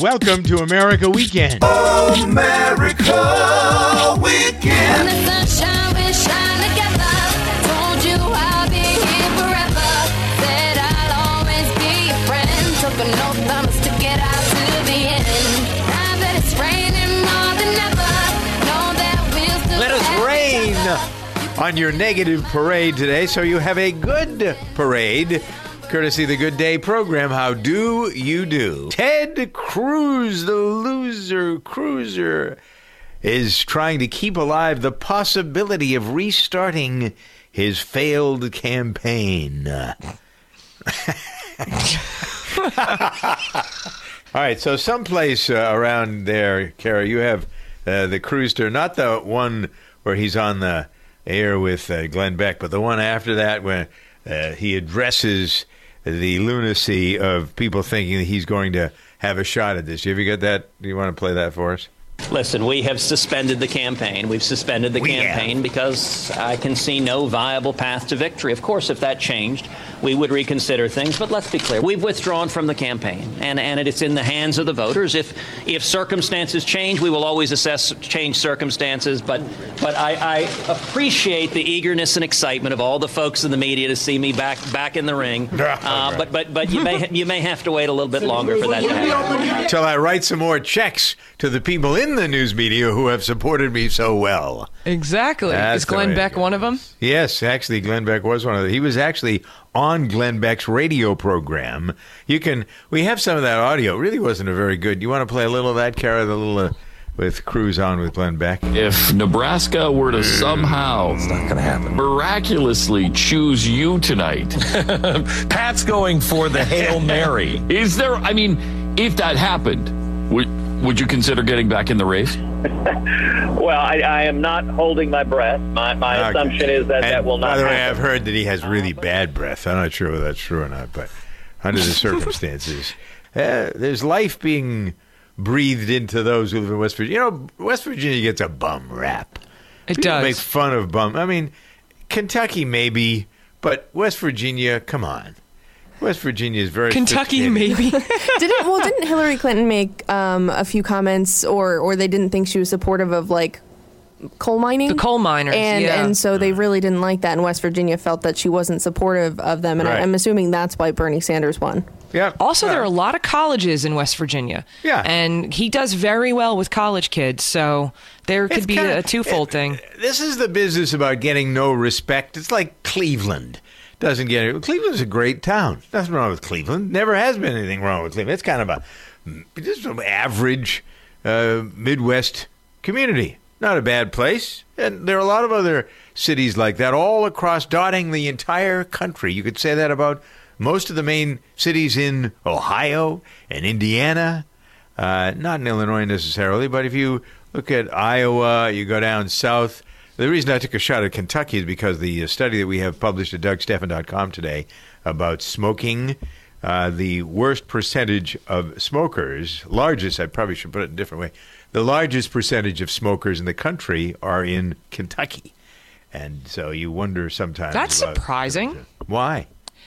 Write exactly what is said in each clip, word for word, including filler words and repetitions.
Welcome to America Weekend. America Weekend. When the sunshine will shine together. Told you I'll be here forever. Said I'll always be your friend. Took an oath, I'ma stick it out to the end. Now that it's raining more than ever. Know that we'll still Let us have rain each other. on your negative parade today, so you have a good parade. Courtesy of the Good Day program. How do you do? Ted Cruz, the loser cruiser, is trying to keep alive the possibility of restarting his failed campaign. All right, so someplace uh, around there, Kara, you have uh, the cruiser, not the one where he's on the air with uh, Glenn Beck, but the one after that where uh, he addresses the lunacy of people thinking that he's going to have a shot at this. You ever get that? Do you want to play that for us? Listen, we have suspended the campaign. We've suspended the We campaign have. because I can see no viable path to victory. Of course, if that changed, we would reconsider things. But let's be clear. We've withdrawn from the campaign, and, and it's in the hands of the voters. If if circumstances change, we will always assess change circumstances. But but I, I appreciate the eagerness and excitement of all the folks in the media to see me back back in the ring. Uh, but but but you may you may have to wait a little bit longer for that to happen. Till I write some more checks to the people in the news media who have supported me so well. Exactly. That's Is the way Glenn it Beck goes. one of them? Yes, actually, Glenn Beck was one of them. He was actually on Glenn Beck's radio program. You can, we have some of that audio. It really wasn't a very good. You want to play a little of that, Kara, the little uh, with Cruz on with Glenn Beck? If Nebraska were to somehow It's not going to happen. miraculously choose you tonight, Pat's going for the Hail Mary. is there, I mean, if that happened, would, would you consider getting back in the race? Well, I, I am not holding my breath. My, my Okay. assumption is that And that will not by the way, happen. I've heard that he has really bad breath. I'm not sure whether that's true or not, but under the circumstances, uh, there's life being breathed into those who live in West Virginia. You know, West Virginia gets a bum rap. It People does. make fun of bum. I mean, Kentucky maybe, but West Virginia, come on. West Virginia is very Kentucky, sophisticated. maybe. Didn't well? Didn't Hillary Clinton make um, a few comments, or or they didn't think she was supportive of like coal mining? The coal miners, and yeah. and so they really didn't like that. And West Virginia felt that she wasn't supportive of them, and Right. I, I'm assuming that's why Bernie Sanders won. Yeah. Also, there are a Well, lot of colleges in West Virginia. Yeah. And he does very well with college kids, so there could it's be kinda- a twofold it- thing. This is the business about getting no respect. It's like Cleveland. Doesn't get it. Cleveland's a great town. Nothing wrong with Cleveland. Never has been anything wrong with Cleveland. It's kind of a just an average uh, Midwest community. Not a bad place. And there are a lot of other cities like that all across, dotting the entire country. You could say that about most of the main cities in Ohio and Indiana. Uh, not in Illinois necessarily, but if you look at Iowa, you go down south. The reason I took a shot at Kentucky is because the study that we have published at Doug Stephan dot com today about smoking, uh, the worst percentage of smokers, largest, I probably should put it in a different way, the largest percentage of smokers in the country are in Kentucky. And so you wonder sometimes. That's about- surprising. Why?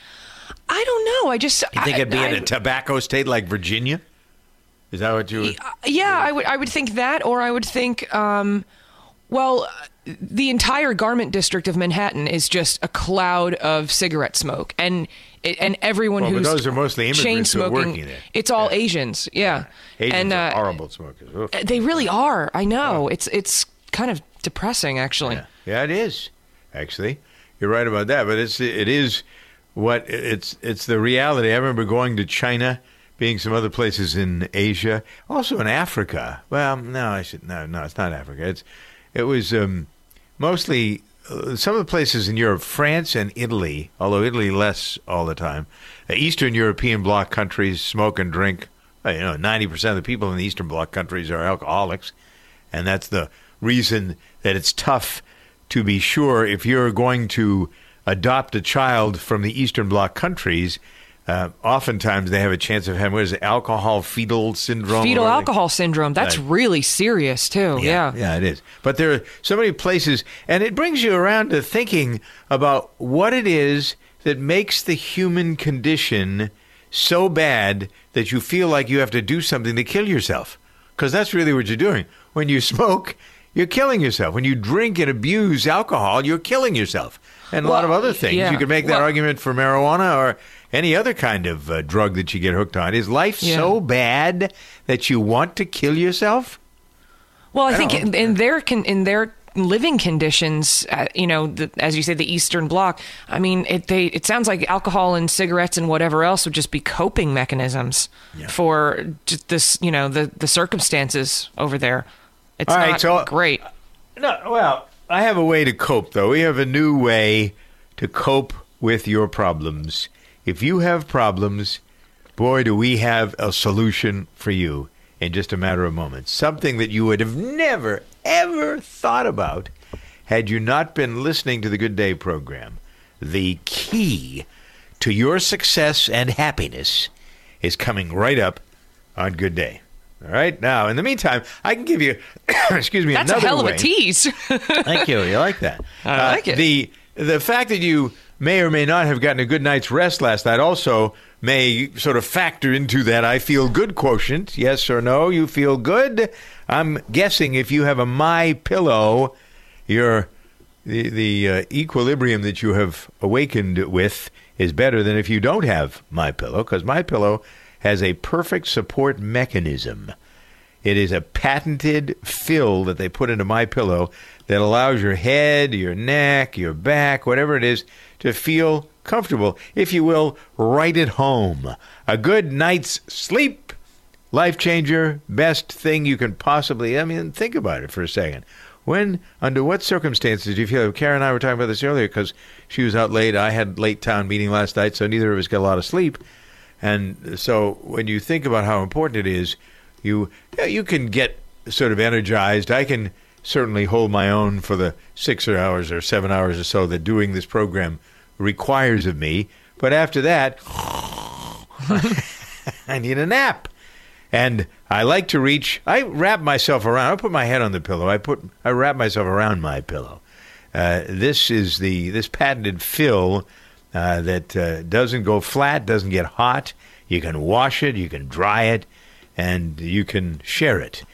I don't know. I just You think I, it'd be in I- a tobacco state like Virginia? Is that what you would? Yeah, I would I would think that, or I would think, um, well, the entire Garment District of Manhattan is just a cloud of cigarette smoke, and and everyone Well, but who's those are mostly immigrants chain who are smoking, working there. it's all Yeah. Asians, yeah, Asians and are uh, horrible smokers. Oof. they really are. I know it's it's kind of depressing, actually. Yeah. yeah, it is. Actually, you're right about that. But it's it is what it's it's the reality. I remember going to China, being some other places in Asia, also in Africa. Well, no, I should no, no, it's not Africa. It's it was um, mostly uh, some of the places in Europe, France and Italy. Although Italy less all the time. Uh, Eastern European bloc countries smoke and drink. Uh, you know, ninety percent of the people in the Eastern bloc countries are alcoholics, and that's the reason that it's tough to be sure if you're going to adopt a child from the Eastern Bloc countries. Uh, oftentimes they have a chance of having, what is it, alcohol fetal syndrome? Fetal or whatever. alcohol syndrome. That's Right. really serious too. Yeah. Yeah, it is. But there are so many places, and it brings you around to thinking about what it is that makes the human condition so bad that you feel like you have to do something to kill yourself. Because that's really what you're doing. When you smoke, you're killing yourself. When you drink and abuse alcohol, you're killing yourself. And a Well, lot of other things. yeah. You could make that Well- argument for marijuana or any other kind of uh, drug that you get hooked on. Is life Yeah. so bad that you want to kill yourself? Well, I, I think don't- in, in their con- in their living conditions, uh, you know, the, as you say, the Eastern Bloc. I mean, it they it sounds like alcohol and cigarettes and whatever else would just be coping mechanisms for just this, you know, the the circumstances over there. It's All right, not so- great. No, well, I have a way to cope, though. We have a new way to cope with your problems. If you have problems, boy, do we have a solution for you in just a matter of moments. Something that you would have never, ever thought about had you not been listening to the Good Day program. The key to your success and happiness is coming right up on Good Day. All right? Now, in the meantime, I can give you, excuse me, That's a another hell of way. a tease. Thank you. You like that? I Uh, like it. The the fact that you may or may not have gotten a good night's rest last night also may sort of factor into that I feel good quotient. Yes or no? You feel good? I'm guessing if you have a My Pillow, your the the uh, equilibrium that you have awakened with is better than if you don't have My Pillow, because My Pillow has a perfect support mechanism. It is a patented fill that they put into My Pillow that allows your head, your neck, your back, whatever it is, to feel comfortable, if you will, right at home. A good night's sleep, life changer, best thing you can possibly, I mean, think about it for a second. When, under what circumstances do you feel, Karen and I were talking about this earlier because she was out late, I had late town meeting last night, so neither of us got a lot of sleep. And so when you think about how important it is, you you can get sort of energized. I can certainly hold my own for the six hours or seven hours or so that doing this program requires of me. But after that, I need a nap. And I like to reach, I wrap myself around, I put my head on the pillow, I put, I wrap myself around My Pillow. Uh, this is the, this patented fill uh, that uh, doesn't go flat, doesn't get hot. You can wash it, you can dry it, and you can share it.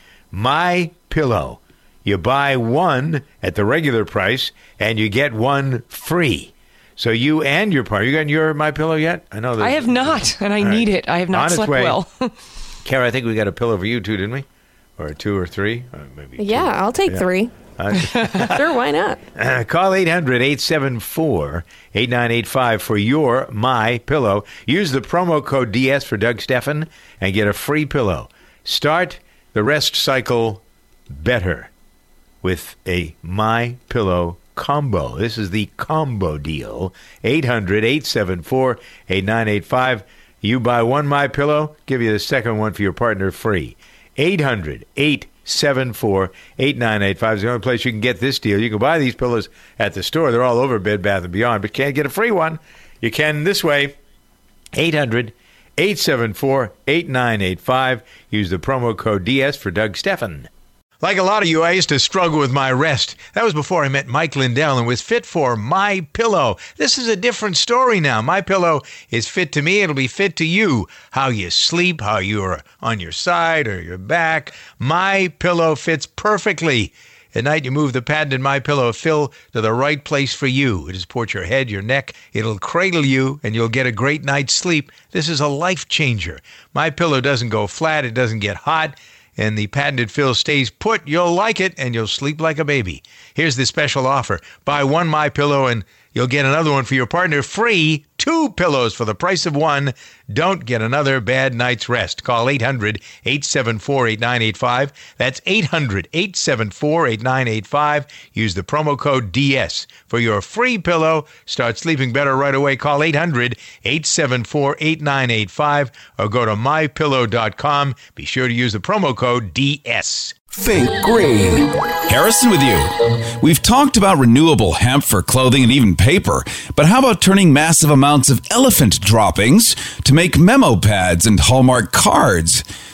My Pillow. You buy one at the regular price, and you get one free. So you and your partner, you got your My Pillow yet? I know that I have not, and I All need right. it. I have On not its slept way. well. Kara, I think we got a pillow for you too, didn't we? Or two or three? Or maybe two. Yeah, I'll take Yeah. three. Uh, Sure, why not? Uh, call eight hundred, eight seven four, eight nine eight five for your My Pillow. Use the promo code D S for Doug Steffen and get a free pillow. Start the rest cycle better with a My Pillow combo. This is the combo deal. eight hundred, eight seven four, eight nine eight five. You buy one My Pillow, give you the second one for your partner free. eight hundred, eight seven four, eight nine eight five is the only place you can get this deal. You can buy these pillows at the store. They're all over Bed Bath and Beyond, but can't get a free one. You can this way. eight hundred, eight seven four, eight nine eight five. Use the promo code D S for Doug Steffen. Like a lot of you, I used to struggle with my rest. That was before I met Mike Lindell and was fit for My Pillow. This is a different story now. My Pillow is fit to me. It'll be fit to you. How you sleep, how you're on your side or your back. My Pillow fits perfectly. At night, you move the patented My Pillow fill to the right place for you. It'll support your head, your neck. It'll cradle you, and you'll get a great night's sleep. This is a life changer. My Pillow doesn't go flat. It doesn't get hot. And the patented fill stays put. You'll like it, and you'll sleep like a baby. Here's the special offer. Buy one My Pillow, and you'll get another one for your partner free. Two pillows for the price of one. Don't get another bad night's rest. Call eight hundred, eight seven four, eight nine eight five. That's eight hundred, eight seven four, eight nine eight five. Use the promo code D S for your free pillow. Start sleeping better right away. Call eight hundred, eight seven four, eight nine eight five or go to my pillow dot com. Be sure to use the promo code D S. Think green. Harrison with you. We've talked about renewable hemp for clothing and even paper, but how about turning massive amounts of elephant droppings to make memo pads and Hallmark cards?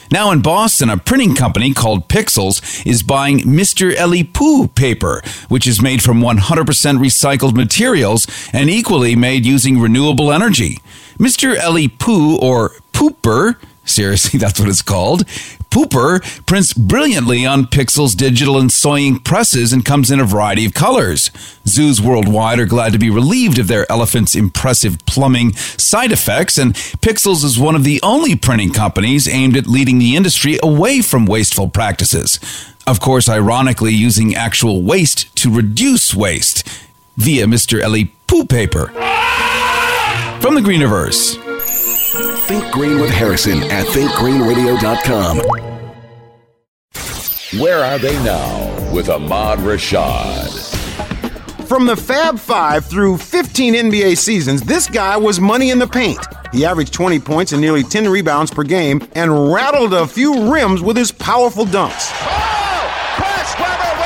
Now in Boston, a printing company called Pixels is buying Mister Ellie Pooh paper, which is made from one hundred percent recycled materials and equally made using renewable energy. Mister Ellie Pooh, or Pooper, seriously, that's what it's called, Pooper prints brilliantly on Pixels digital and soy ink presses and comes in a variety of colors. Zoos worldwide are glad to be relieved of their elephant's impressive plumbing side effects, and Pixels is one of the only printing companies aimed at leading the industry away from wasteful practices. Of course, ironically, using actual waste to reduce waste via Mister Ellie Pooh paper. From the Greeniverse. Think Green with Harrison at think green radio dot com. Where are they now with Ahmad Rashad? From the Fab Five through fifteen N B A seasons, this guy was money in the paint. He averaged twenty points and nearly ten rebounds per game and rattled a few rims with his powerful dunks. Oh! Chris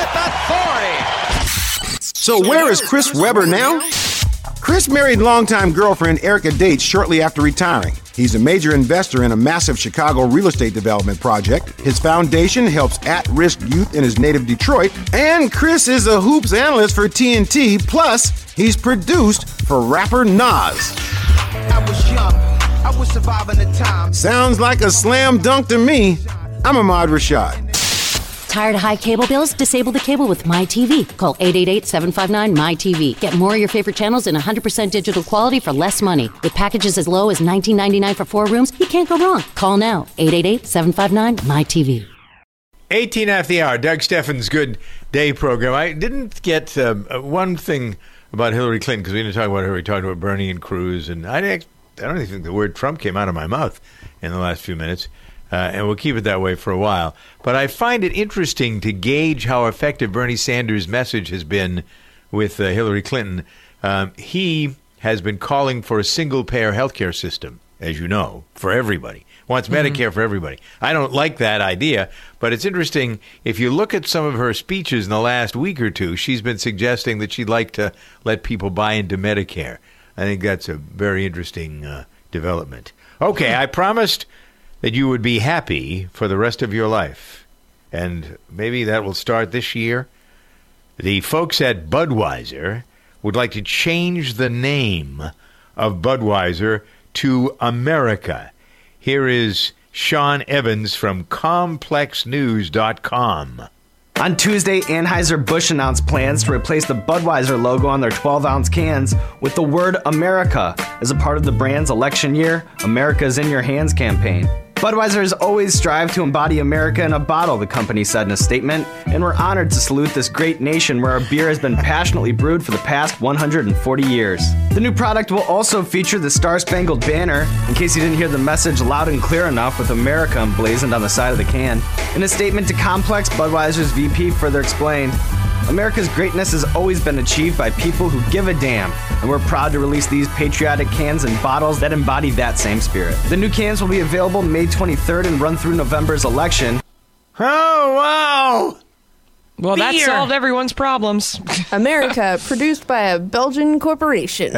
Webber with authority! So where is Chris Webber now? Chris married longtime girlfriend Erica Dates shortly after retiring. He's a major investor in a massive Chicago real estate development project. His foundation helps at-risk youth in his native Detroit. And Chris is a hoops analyst for T N T. Plus, he's produced for rapper Nas. I was young. I was surviving the time. Sounds like a slam dunk to me. I'm Ahmad Rashad. Tired of high cable bills? Disable the cable with MyTV. Call eight eight eight, seven five nine, M Y T V. Get more of your favorite channels in one hundred percent digital quality for less money. With packages as low as nineteen ninety-nine for four rooms, you can't go wrong. Call now. eight eight eight, seven five nine, M Y T V. eighteen after the hour, Doug Steffens' Good Day program. I didn't get uh, one thing about Hillary Clinton, because we didn't talk about her. We talked about Bernie and Cruz, and I, I don't even think the word Trump came out of my mouth in the last few minutes. Uh, and we'll keep it that way for a while. But I find it interesting to gauge how effective Bernie Sanders' message has been with uh, Hillary Clinton. Um, he has been calling for a single-payer healthcare system, as you know, for everybody. Wants mm-hmm. Medicare for everybody. I don't like that idea, but it's interesting. If you look at some of her speeches in the last week or two, she's been suggesting that she'd like to let people buy into Medicare. I think that's a very interesting uh, development. Okay, I promised that you would be happy for the rest of your life. And maybe that will start this year. The folks at Budweiser would like to change the name of Budweiser to America. Here is Sean Evans from complex news dot com. On Tuesday, Anheuser-Busch announced plans to replace the Budweiser logo on their twelve-ounce cans with the word America as a part of the brand's election year, America's in Your Hands campaign. Budweiser has always strived to embody America in a bottle, the company said in a statement, and we're honored to salute this great nation where our beer has been passionately brewed for the past one hundred forty years. The new product will also feature the Star-Spangled Banner, in case you didn't hear the message loud and clear enough with America emblazoned on the side of the can. In a statement to Complex, Budweiser's V P further explained, America's greatness has always been achieved by people who give a damn, and we're proud to release these patriotic cans and bottles that embody that same spirit. The new cans will be available May twenty-third and run through November's election. Oh, wow! Well, Beer. that solved everyone's problems. America, produced by a Belgian corporation.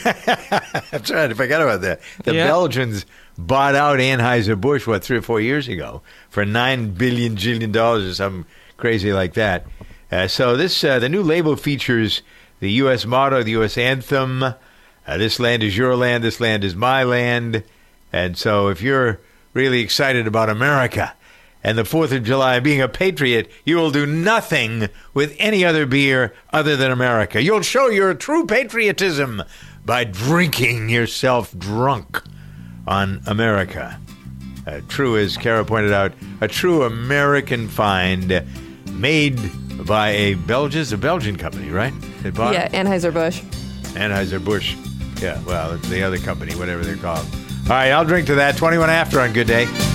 That's right, I forgot about that. The Yeah. Belgians bought out Anheuser-Busch, what, three or four years ago for nine billion jillion dollars or something crazy like that. Uh, so this uh, the new label features the U S motto, the U S anthem. Uh, this land is your land, this land is my land. And so if you're really excited about America and the fourth of July, being a patriot, you will do nothing with any other beer other than America. You'll show your true patriotism by drinking yourself drunk on America. Uh, true, as Kara pointed out, a true American find made by a Belgian, a Belgian company, right? They bought Yeah, Anheuser-Busch. Anheuser-Busch. Yeah, well, it's the other company, whatever they're called. All right, I'll drink to that. twenty-one after on Good Day.